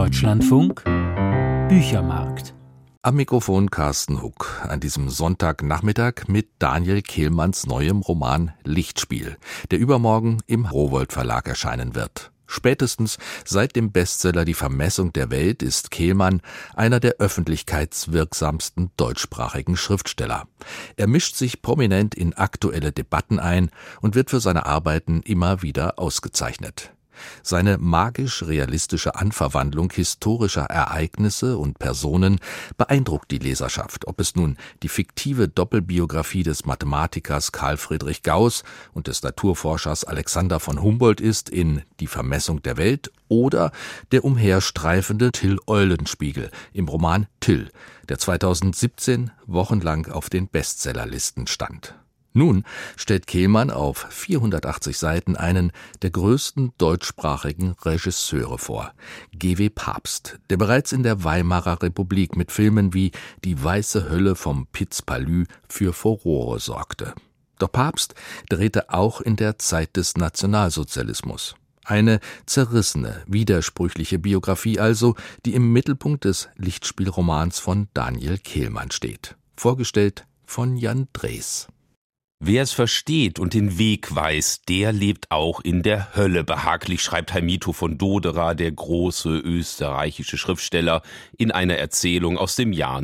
Deutschlandfunk Büchermarkt. Am Mikrofon Carsten Huck, an diesem Sonntagnachmittag mit Daniel Kehlmanns neuem Roman Lichtspiel, der übermorgen im Rowohlt Verlag erscheinen wird. Spätestens seit dem Bestseller Die Vermessung der Welt ist Kehlmann einer der öffentlichkeitswirksamsten deutschsprachigen Schriftsteller. Er mischt sich prominent in aktuelle Debatten ein und wird für seine Arbeiten immer wieder ausgezeichnet. Seine magisch-realistische Anverwandlung historischer Ereignisse und Personen beeindruckt die Leserschaft, ob es nun die fiktive Doppelbiografie des Mathematikers Carl Friedrich Gauß und des Naturforschers Alexander von Humboldt ist in Die Vermessung der Welt oder der umherstreifende Till Eulenspiegel im Roman Till, der 2017 wochenlang auf den Bestsellerlisten stand. Nun stellt Kehlmann auf 480 Seiten einen der größten deutschsprachigen Regisseure vor, G.W. Pabst, der bereits in der Weimarer Republik mit Filmen wie Die weiße Hölle vom Piz-Palü für Furore sorgte. Doch Pabst drehte auch in der Zeit des Nationalsozialismus. Eine zerrissene, widersprüchliche Biografie also, die im Mittelpunkt des Lichtspielromans von Daniel Kehlmann steht. Vorgestellt von Jan Drees. Wer es versteht und den Weg weiß, der lebt auch in der Hölle behaglich, schreibt Heimito von Doderer, der große österreichische Schriftsteller, in einer Erzählung aus dem Jahr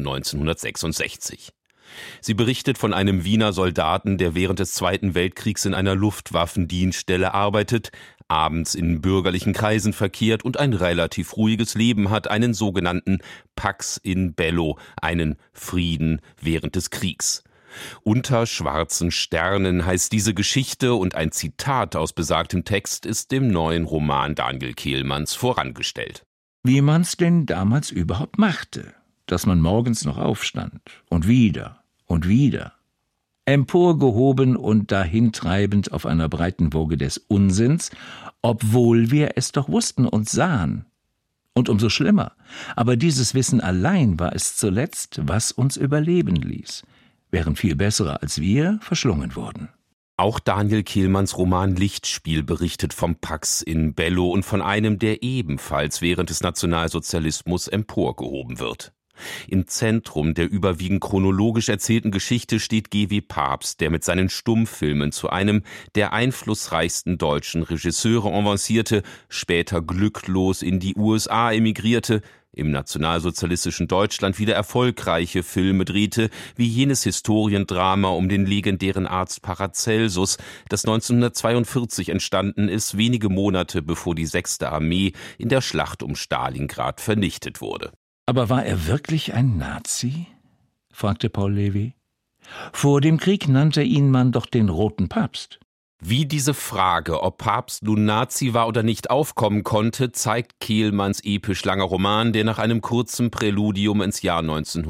1966. Sie berichtet von einem Wiener Soldaten, der während des Zweiten Weltkriegs in einer Luftwaffendienststelle arbeitet, abends in bürgerlichen Kreisen verkehrt und ein relativ ruhiges Leben hat, einen sogenannten Pax in Bello, einen Frieden während des Kriegs. Unter schwarzen Sternen heißt diese Geschichte und ein Zitat aus besagtem Text ist dem neuen Roman Daniel Kehlmanns vorangestellt. Wie man's denn damals überhaupt machte, dass man morgens noch aufstand und wieder, emporgehoben und dahintreibend auf einer breiten Woge des Unsinns, obwohl wir es doch wussten und sahen. Und umso schlimmer, aber dieses Wissen allein war es zuletzt, was uns überleben ließ, während viel bessere als wir verschlungen wurden. Auch Daniel Kehlmanns Roman Lichtspiel berichtet vom Pax in Bello und von einem, der ebenfalls während des Nationalsozialismus emporgehoben wird. Im Zentrum der überwiegend chronologisch erzählten Geschichte steht G.W. Pabst, der mit seinen Stummfilmen zu einem der einflussreichsten deutschen Regisseure avancierte, später glücklos in die USA emigrierte, im nationalsozialistischen Deutschland wieder erfolgreiche Filme drehte, wie jenes Historiendrama um den legendären Arzt Paracelsus, das 1942 entstanden ist, wenige Monate bevor die 6. Armee in der Schlacht um Stalingrad vernichtet wurde. Aber war er wirklich ein Nazi? Fragte Paul Levi. Vor dem Krieg nannte ihn man doch den Roten Papst. Wie diese Frage, ob Pabst nun Nazi war oder nicht, aufkommen konnte, zeigt Kehlmanns episch langer Roman, der nach einem kurzen Präludium ins Jahr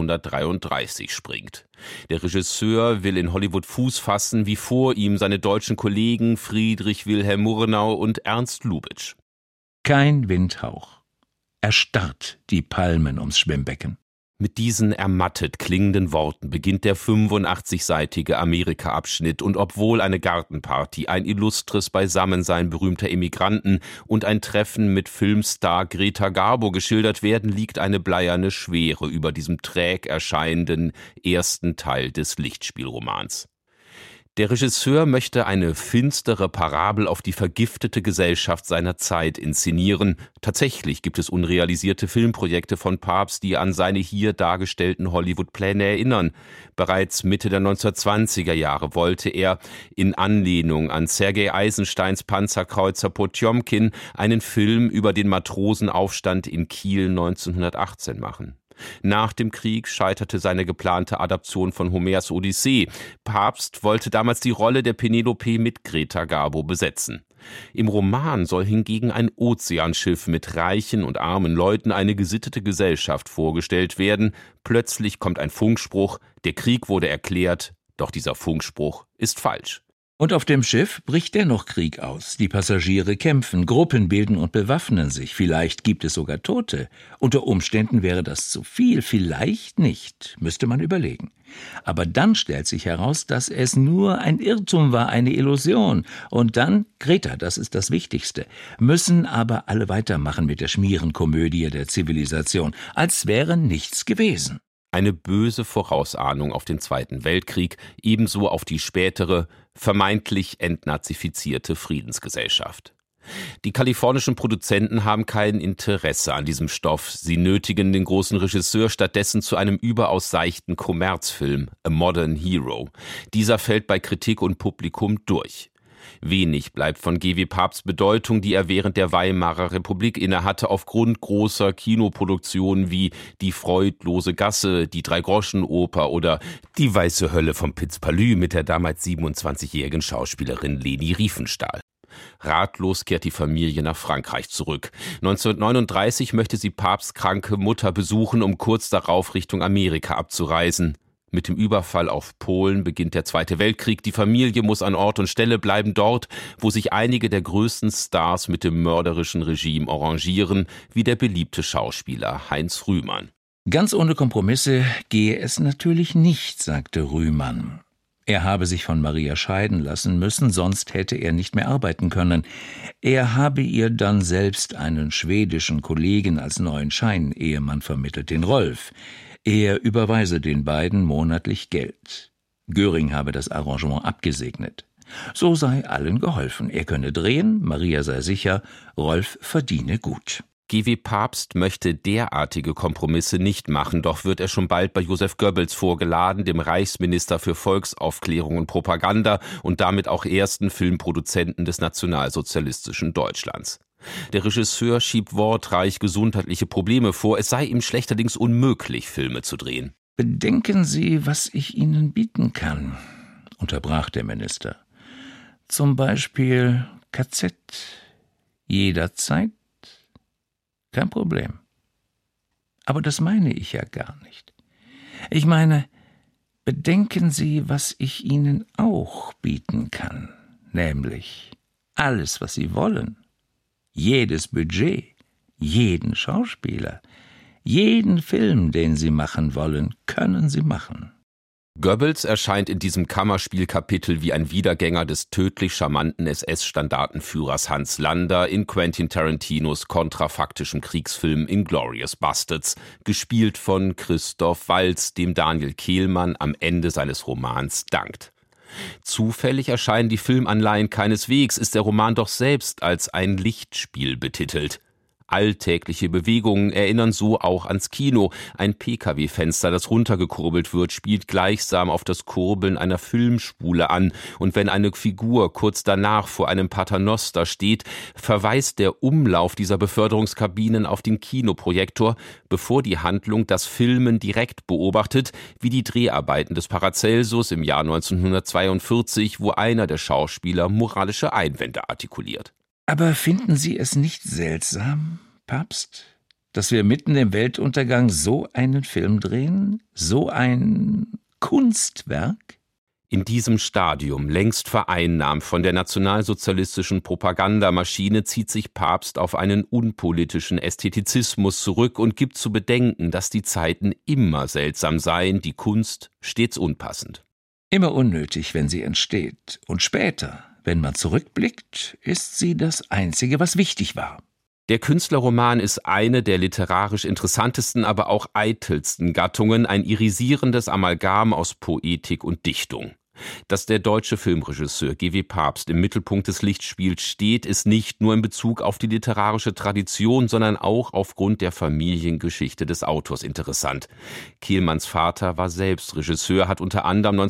1933 springt. Der Regisseur will in Hollywood Fuß fassen, wie vor ihm seine deutschen Kollegen Friedrich Wilhelm Murnau und Ernst Lubitsch. Kein Windhauch. Erstarrt die Palmen ums Schwimmbecken. Mit diesen ermattet klingenden Worten beginnt der 85-seitige Amerika-Abschnitt und obwohl eine Gartenparty, ein illustres Beisammensein berühmter Emigranten und ein Treffen mit Filmstar Greta Garbo geschildert werden, liegt eine bleierne Schwere über diesem träg erscheinenden ersten Teil des Lichtspielromans. Der Regisseur möchte eine finstere Parabel auf die vergiftete Gesellschaft seiner Zeit inszenieren. Tatsächlich gibt es unrealisierte Filmprojekte von Pabst, die an seine hier dargestellten Hollywood-Pläne erinnern. Bereits Mitte der 1920er Jahre wollte er in Anlehnung an Sergei Eisensteins Panzerkreuzer Potjomkin einen Film über den Matrosenaufstand in Kiel 1918 machen. Nach dem Krieg scheiterte seine geplante Adaption von Homers Odyssee. Pabst wollte damals die Rolle der Penelope mit Greta Garbo besetzen. Im Roman soll hingegen ein Ozeanschiff mit reichen und armen Leuten, eine gesittete Gesellschaft vorgestellt werden. Plötzlich kommt ein Funkspruch, der Krieg wurde erklärt, doch dieser Funkspruch ist falsch. Und auf dem Schiff bricht dennoch Krieg aus. Die Passagiere kämpfen, Gruppen bilden und bewaffnen sich. Vielleicht gibt es sogar Tote. Unter Umständen wäre das zu viel, vielleicht nicht, müsste man überlegen. Aber dann stellt sich heraus, dass es nur ein Irrtum war, eine Illusion. Und dann, Greta, das ist das Wichtigste, müssen aber alle weitermachen mit der Schmierenkomödie der Zivilisation, als wäre nichts gewesen. Eine böse Vorausahnung auf den Zweiten Weltkrieg, ebenso auf die spätere, vermeintlich entnazifizierte Friedensgesellschaft. Die kalifornischen Produzenten haben kein Interesse an diesem Stoff. Sie nötigen den großen Regisseur stattdessen zu einem überaus seichten Kommerzfilm, A Modern Hero. Dieser fällt bei Kritik und Publikum durch. Wenig bleibt von G.W. Pabsts Bedeutung, die er während der Weimarer Republik innehatte, aufgrund großer Kinoproduktionen wie Die freudlose Gasse, Die Dreigroschenoper oder Die weiße Hölle vom Piz-Palü mit der damals 27-jährigen Schauspielerin Leni Riefenstahl. Ratlos kehrt die Familie nach Frankreich zurück. 1939 möchte sie Pabsts kranke Mutter besuchen, um kurz darauf Richtung Amerika abzureisen. Mit dem Überfall auf Polen beginnt der Zweite Weltkrieg. Die Familie muss an Ort und Stelle bleiben, dort, wo sich einige der größten Stars mit dem mörderischen Regime arrangieren, wie der beliebte Schauspieler Heinz Rühmann. Ganz ohne Kompromisse gehe es natürlich nicht, sagte Rühmann. Er habe sich von Maria scheiden lassen müssen, sonst hätte er nicht mehr arbeiten können. Er habe ihr dann selbst einen schwedischen Kollegen als neuen Scheinehemann vermittelt, den Rolf. Er überweise den beiden monatlich Geld. Göring habe das Arrangement abgesegnet. So sei allen geholfen. Er könne drehen, Maria sei sicher, Rolf verdiene gut. G.W. Pabst möchte derartige Kompromisse nicht machen, doch wird er schon bald bei Joseph Goebbels vorgeladen, dem Reichsminister für Volksaufklärung und Propaganda und damit auch ersten Filmproduzenten des nationalsozialistischen Deutschlands. Der Regisseur schiebt wortreich gesundheitliche Probleme vor, es sei ihm schlechterdings unmöglich, Filme zu drehen. »Bedenken Sie, was ich Ihnen bieten kann«, unterbrach der Minister. »Zum Beispiel KZ. Jederzeit? Kein Problem. Aber das meine ich ja gar nicht. Ich meine, bedenken Sie, was ich Ihnen auch bieten kann, nämlich alles, was Sie wollen. Jedes Budget, jeden Schauspieler, jeden Film, den Sie machen wollen, können Sie machen.« Goebbels erscheint in diesem Kammerspielkapitel wie ein Wiedergänger des tödlich charmanten SS-Standartenführers Hans Lander in Quentin Tarantinos kontrafaktischem Kriegsfilm Inglourious Basterds, gespielt von Christoph Waltz, dem Daniel Kehlmann am Ende seines Romans dankt. Zufällig erscheinen die Filmanleihen keineswegs, ist der Roman doch selbst als ein Lichtspiel betitelt. Alltägliche Bewegungen erinnern so auch ans Kino. Ein Pkw-Fenster, das runtergekurbelt wird, spielt gleichsam auf das Kurbeln einer Filmspule an. Und wenn eine Figur kurz danach vor einem Paternoster steht, verweist der Umlauf dieser Beförderungskabinen auf den Kinoprojektor, bevor die Handlung das Filmen direkt beobachtet, wie die Dreharbeiten des Paracelsus im Jahr 1942, wo einer der Schauspieler moralische Einwände artikuliert. Aber finden Sie es nicht seltsam, Pabst, dass wir mitten im Weltuntergang so einen Film drehen? So ein Kunstwerk? In diesem Stadium, längst vereinnahmt von der nationalsozialistischen Propagandamaschine, zieht sich Pabst auf einen unpolitischen Ästhetizismus zurück und gibt zu bedenken, dass die Zeiten immer seltsam seien, die Kunst stets unpassend. Immer unnötig, wenn sie entsteht. Und später, wenn man zurückblickt, ist sie das Einzige, was wichtig war. Der Künstlerroman ist eine der literarisch interessantesten, aber auch eitelsten Gattungen, ein irisierendes Amalgam aus Poetik und Dichtung. Dass der deutsche Filmregisseur G.W. Pabst im Mittelpunkt des Lichtspiels steht, ist nicht nur in Bezug auf die literarische Tradition, sondern auch aufgrund der Familiengeschichte des Autors interessant. Kehlmanns Vater war selbst Regisseur, hat unter anderem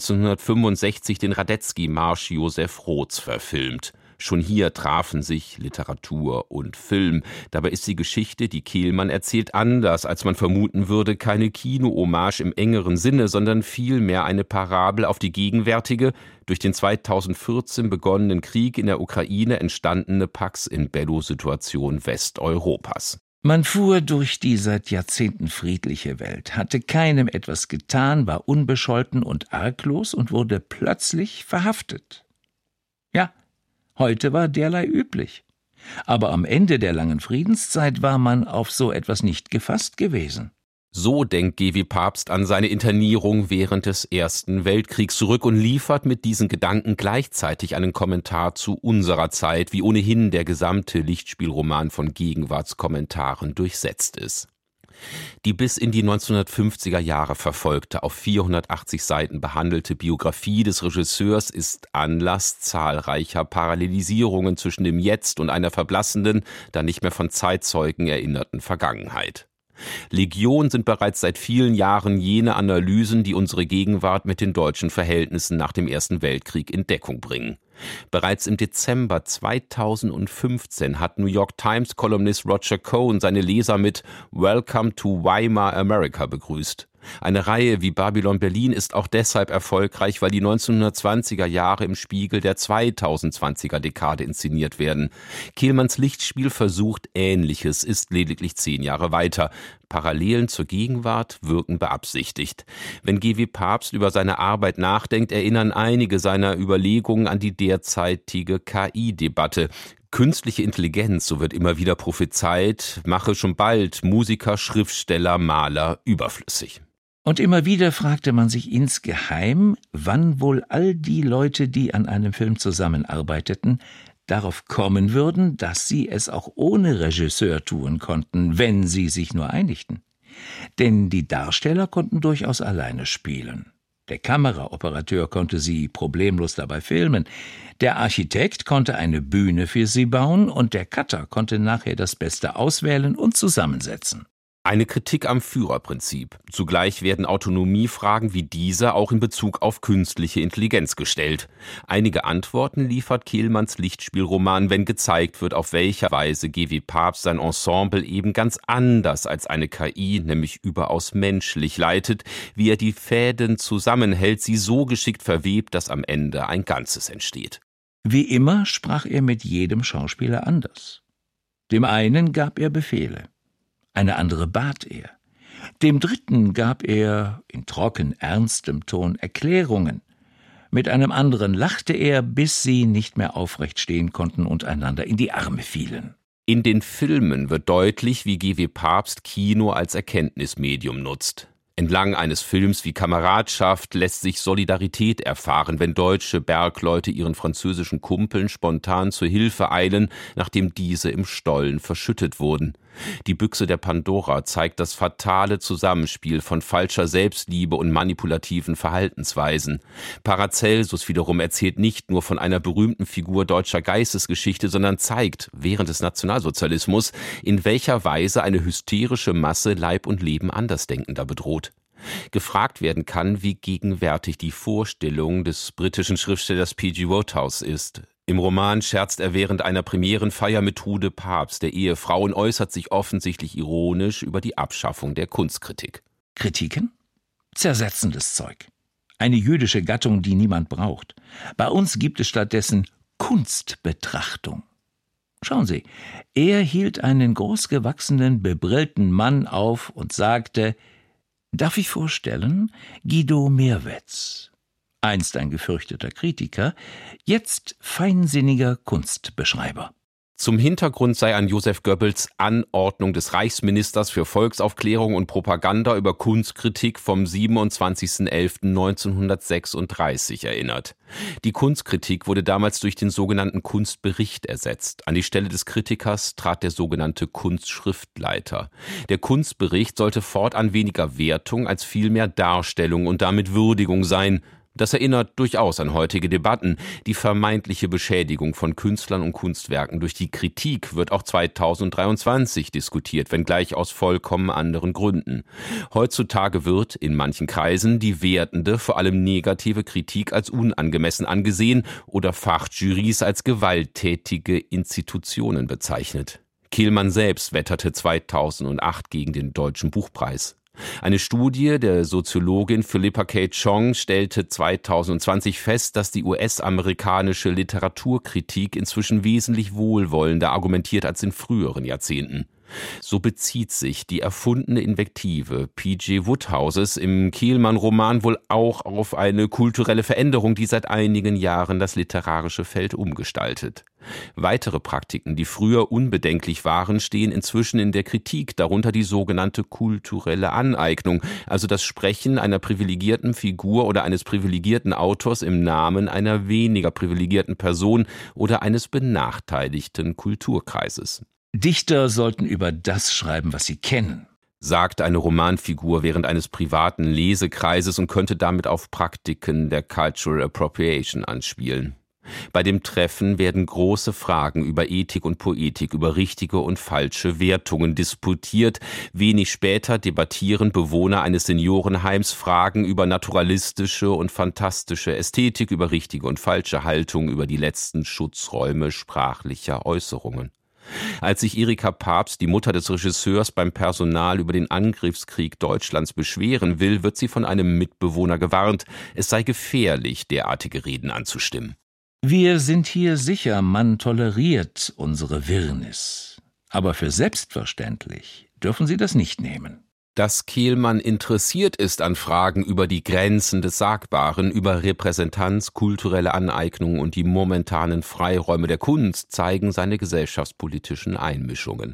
1965 den Radetzky-Marsch Joseph Roths verfilmt. Schon hier trafen sich Literatur und Film. Dabei ist die Geschichte, die Kehlmann erzählt, anders, als man vermuten würde, keine Kino-Hommage im engeren Sinne, sondern vielmehr eine Parabel auf die gegenwärtige, durch den 2014 begonnenen Krieg in der Ukraine entstandene Pax-in-Bello-Situation Westeuropas. Man fuhr durch die seit Jahrzehnten friedliche Welt, hatte keinem etwas getan, war unbescholten und arglos und wurde plötzlich verhaftet. Ja, heute war derlei üblich. Aber am Ende der langen Friedenszeit war man auf so etwas nicht gefasst gewesen. So denkt G. W. Pabst an seine Internierung während des Ersten Weltkriegs zurück und liefert mit diesen Gedanken gleichzeitig einen Kommentar zu unserer Zeit, wie ohnehin der gesamte Lichtspielroman von Gegenwartskommentaren durchsetzt ist. Die bis in die 1950er Jahre verfolgte, auf 480 Seiten behandelte Biografie des Regisseurs ist Anlass zahlreicher Parallelisierungen zwischen dem Jetzt und einer verblassenden, dann nicht mehr von Zeitzeugen erinnerten Vergangenheit. Legion sind bereits seit vielen Jahren jene Analysen, die unsere Gegenwart mit den deutschen Verhältnissen nach dem Ersten Weltkrieg in Deckung bringen. Bereits im Dezember 2015 hat New York Times-Kolumnist Roger Cohen seine Leser mit Welcome to Weimar America begrüßt. Eine Reihe wie Babylon Berlin ist auch deshalb erfolgreich, weil die 1920er Jahre im Spiegel der 2020er Dekade inszeniert werden. Kehlmanns Lichtspiel versucht Ähnliches, ist lediglich 10 Jahre weiter. Parallelen zur Gegenwart wirken beabsichtigt. Wenn G. W. Pabst über seine Arbeit nachdenkt, erinnern einige seiner Überlegungen an die derzeitige KI-Debatte. Künstliche Intelligenz, so wird immer wieder prophezeit, mache schon bald Musiker, Schriftsteller, Maler überflüssig. Und immer wieder fragte man sich insgeheim, wann wohl all die Leute, die an einem Film zusammenarbeiteten, darauf kommen würden, dass sie es auch ohne Regisseur tun konnten, wenn sie sich nur einigten. Denn die Darsteller konnten durchaus alleine spielen. Der Kameraoperateur konnte sie problemlos dabei filmen, der Architekt konnte eine Bühne für sie bauen und der Cutter konnte nachher das Beste auswählen und zusammensetzen. Eine Kritik am Führerprinzip. Zugleich werden Autonomiefragen wie diese auch in Bezug auf künstliche Intelligenz gestellt. Einige Antworten liefert Kehlmanns Lichtspielroman, wenn gezeigt wird, auf welcher Weise G. W. Pabst sein Ensemble eben ganz anders als eine KI, nämlich überaus menschlich leitet, wie er die Fäden zusammenhält, sie so geschickt verwebt, dass am Ende ein Ganzes entsteht. Wie immer sprach er mit jedem Schauspieler anders. Dem einen gab er Befehle. Eine andere bat er. Dem dritten gab er in trocken ernstem Ton Erklärungen. Mit einem anderen lachte er, bis sie nicht mehr aufrecht stehen konnten und einander in die Arme fielen. In den Filmen wird deutlich, wie G. W. Pabst Kino als Erkenntnismedium nutzt. Entlang eines Films wie Kameradschaft lässt sich Solidarität erfahren, wenn deutsche Bergleute ihren französischen Kumpeln spontan zur Hilfe eilen, nachdem diese im Stollen verschüttet wurden. Die Büchse der Pandora zeigt das fatale Zusammenspiel von falscher Selbstliebe und manipulativen Verhaltensweisen. Paracelsus wiederum erzählt nicht nur von einer berühmten Figur deutscher Geistesgeschichte, sondern zeigt, während des Nationalsozialismus, in welcher Weise eine hysterische Masse Leib und Leben Andersdenkender bedroht. Gefragt werden kann, wie gegenwärtig die Vorstellung des britischen Schriftstellers P.G. Wodehouse ist. Im Roman scherzt er während einer Premierenfeier mit Trude Pabst, der Ehefrau, und äußert sich offensichtlich ironisch über die Abschaffung der Kunstkritik. Kritiken? Zersetzendes Zeug. Eine jüdische Gattung, die niemand braucht. Bei uns gibt es stattdessen Kunstbetrachtung. Schauen Sie, er hielt einen großgewachsenen, bebrillten Mann auf und sagte: »Darf ich vorstellen, Guido Meerwetz. Einst ein gefürchteter Kritiker, jetzt feinsinniger Kunstbeschreiber.« Zum Hintergrund sei an Joseph Goebbels Anordnung des Reichsministers für Volksaufklärung und Propaganda über Kunstkritik vom 27.11.1936 erinnert. Die Kunstkritik wurde damals durch den sogenannten Kunstbericht ersetzt. An die Stelle des Kritikers trat der sogenannte Kunstschriftleiter. Der Kunstbericht sollte fortan weniger Wertung als vielmehr Darstellung und damit Würdigung sein. Das erinnert durchaus an heutige Debatten. Die vermeintliche Beschädigung von Künstlern und Kunstwerken durch die Kritik wird auch 2023 diskutiert, wenngleich aus vollkommen anderen Gründen. Heutzutage wird in manchen Kreisen die wertende, vor allem negative Kritik als unangemessen angesehen oder Fachjurys als gewalttätige Institutionen bezeichnet. Kehlmann selbst wetterte 2008 gegen den Deutschen Buchpreis. Eine Studie der Soziologin Philippa K. Chong stellte 2020 fest, dass die US-amerikanische Literaturkritik inzwischen wesentlich wohlwollender argumentiert als in früheren Jahrzehnten. So bezieht sich die erfundene Invektive P.G. Wodehouses im Kehlmann-Roman wohl auch auf eine kulturelle Veränderung, die seit einigen Jahren das literarische Feld umgestaltet. Weitere Praktiken, die früher unbedenklich waren, stehen inzwischen in der Kritik, darunter die sogenannte kulturelle Aneignung, also das Sprechen einer privilegierten Figur oder eines privilegierten Autors im Namen einer weniger privilegierten Person oder eines benachteiligten Kulturkreises. Dichter sollten über das schreiben, was sie kennen, sagt eine Romanfigur während eines privaten Lesekreises und könnte damit auf Praktiken der Cultural Appropriation anspielen. Bei dem Treffen werden große Fragen über Ethik und Poetik, über richtige und falsche Wertungen disputiert. Wenig später debattieren Bewohner eines Seniorenheims Fragen über naturalistische und fantastische Ästhetik, über richtige und falsche Haltung, über die letzten Schutzräume sprachlicher Äußerungen. Als sich Erika Papst, die Mutter des Regisseurs, beim Personal über den Angriffskrieg Deutschlands beschweren will, wird sie von einem Mitbewohner gewarnt, es sei gefährlich, derartige Reden anzustimmen. Wir sind hier sicher, man toleriert unsere Wirrnis. Aber für selbstverständlich dürfen Sie das nicht nehmen. Dass Kehlmann interessiert ist an Fragen über die Grenzen des Sagbaren, über Repräsentanz, kulturelle Aneignung und die momentanen Freiräume der Kunst, zeigen seine gesellschaftspolitischen Einmischungen.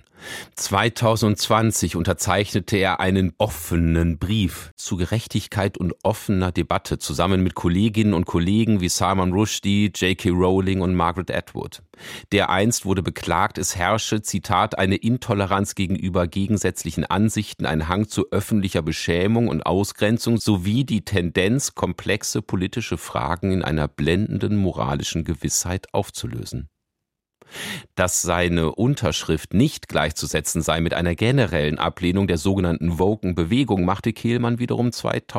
2020 unterzeichnete er einen offenen Brief zu Gerechtigkeit und offener Debatte zusammen mit Kolleginnen und Kollegen wie Salman Rushdie, J.K. Rowling und Margaret Atwood. Dereinst wurde beklagt, es herrsche, Zitat, eine Intoleranz gegenüber gegensätzlichen Ansichten, ein Hang zu öffentlicher Beschämung und Ausgrenzung sowie die Tendenz, komplexe politische Fragen in einer blendenden moralischen Gewissheit aufzulösen. Dass seine Unterschrift nicht gleichzusetzen sei mit einer generellen Ablehnung der sogenannten Woken-Bewegung, machte Kehlmann wiederum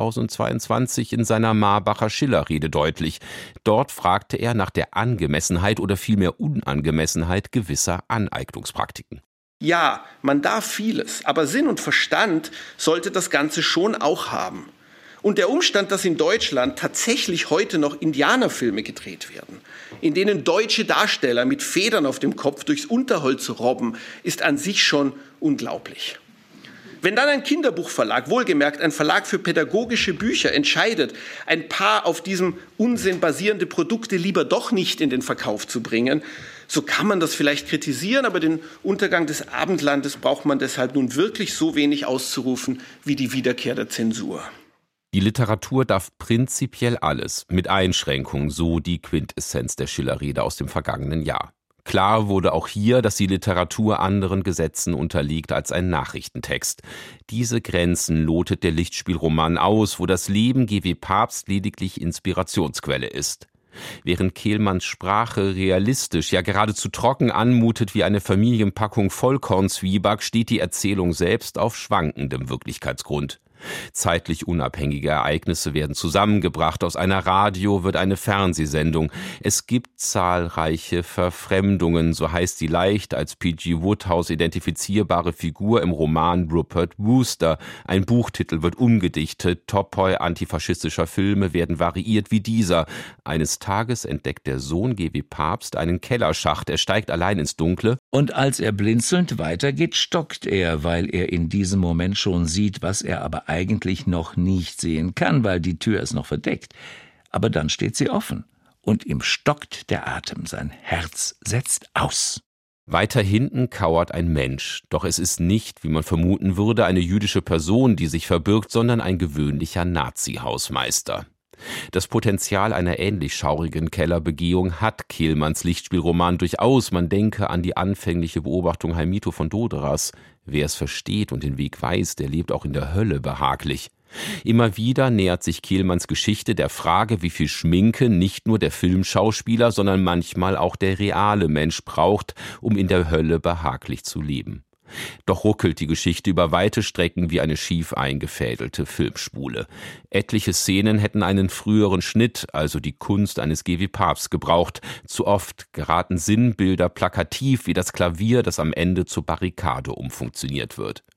2022 in seiner Marbacher Schiller-Rede deutlich. Dort fragte er nach der Angemessenheit oder vielmehr Unangemessenheit gewisser Aneignungspraktiken. Ja, man darf vieles, aber Sinn und Verstand sollte das Ganze schon auch haben. Und der Umstand, dass in Deutschland tatsächlich heute noch Indianerfilme gedreht werden, in denen deutsche Darsteller mit Federn auf dem Kopf durchs Unterholz robben, ist an sich schon unglaublich. Wenn dann ein Kinderbuchverlag, wohlgemerkt ein Verlag für pädagogische Bücher, entscheidet, ein paar auf diesem Unsinn basierende Produkte lieber doch nicht in den Verkauf zu bringen, so kann man das vielleicht kritisieren, aber den Untergang des Abendlandes braucht man deshalb nun wirklich so wenig auszurufen wie die Wiederkehr der Zensur. Die Literatur darf prinzipiell alles, mit Einschränkungen, so die Quintessenz der Schiller-Rede aus dem vergangenen Jahr. Klar wurde auch hier, dass die Literatur anderen Gesetzen unterliegt als ein Nachrichtentext. Diese Grenzen lotet der Lichtspielroman aus, wo das Leben G.W. Papst lediglich Inspirationsquelle ist. Während Kehlmanns Sprache realistisch, ja geradezu trocken anmutet wie eine Familienpackung Vollkornzwieback, steht die Erzählung selbst auf schwankendem Wirklichkeitsgrund. Zeitlich unabhängige Ereignisse werden zusammengebracht, aus einer Radio wird eine Fernsehsendung. Es gibt zahlreiche Verfremdungen, so heißt die leicht als P.G. Wodehouse identifizierbare Figur im Roman Rupert Wooster. Ein Buchtitel wird umgedichtet, Topoi antifaschistischer Filme werden variiert wie dieser. Eines Tages entdeckt der Sohn G.W. Papst einen Kellerschacht, er steigt allein ins Dunkle. Und als er blinzelnd weitergeht, stockt er, weil er in diesem Moment schon sieht, was er aber eigentlich noch nicht sehen kann, weil die Tür ist noch verdeckt. Aber dann steht sie offen und ihm stockt der Atem, sein Herz setzt aus. Weiter hinten kauert ein Mensch, doch es ist nicht, wie man vermuten würde, eine jüdische Person, die sich verbirgt, sondern ein gewöhnlicher Nazi-Hausmeister. Das Potenzial einer ähnlich schaurigen Kellerbegehung hat Kehlmanns Lichtspielroman durchaus. Man denke an die anfängliche Beobachtung Heimito von Doderas. Wer es versteht und den Weg weiß, der lebt auch in der Hölle behaglich. Immer wieder nähert sich Kehlmanns Geschichte der Frage, wie viel Schminke nicht nur der Filmschauspieler, sondern manchmal auch der reale Mensch braucht, um in der Hölle behaglich zu leben. Doch ruckelt die Geschichte über weite Strecken wie eine schief eingefädelte Filmspule. Etliche Szenen hätten einen früheren Schnitt, also die Kunst eines G.W. Papst, gebraucht. Zu oft geraten Sinnbilder plakativ wie das Klavier, das am Ende zur Barrikade umfunktioniert wird.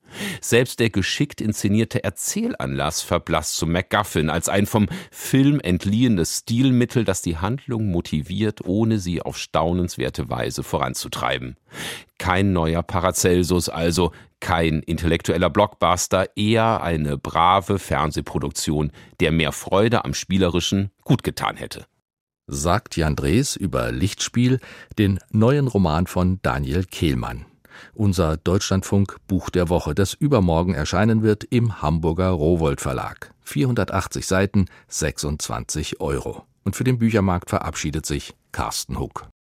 Selbst der geschickt inszenierte Erzählanlass verblasst zum MacGuffin als ein vom Film entliehenes Stilmittel, das die Handlung motiviert, ohne sie auf staunenswerte Weise voranzutreiben. Kein neuer Paracelsus, also kein intellektueller Blockbuster, eher eine brave Fernsehproduktion, der mehr Freude am Spielerischen gut getan hätte. Sagt Jan Drees über Lichtspiel, den neuen Roman von Daniel Kehlmann. Unser Deutschlandfunk-Buch der Woche, das übermorgen erscheinen wird im Hamburger Rowohlt Verlag. 480 Seiten, 26 €. Und für den Büchermarkt verabschiedet sich Carsten Huck.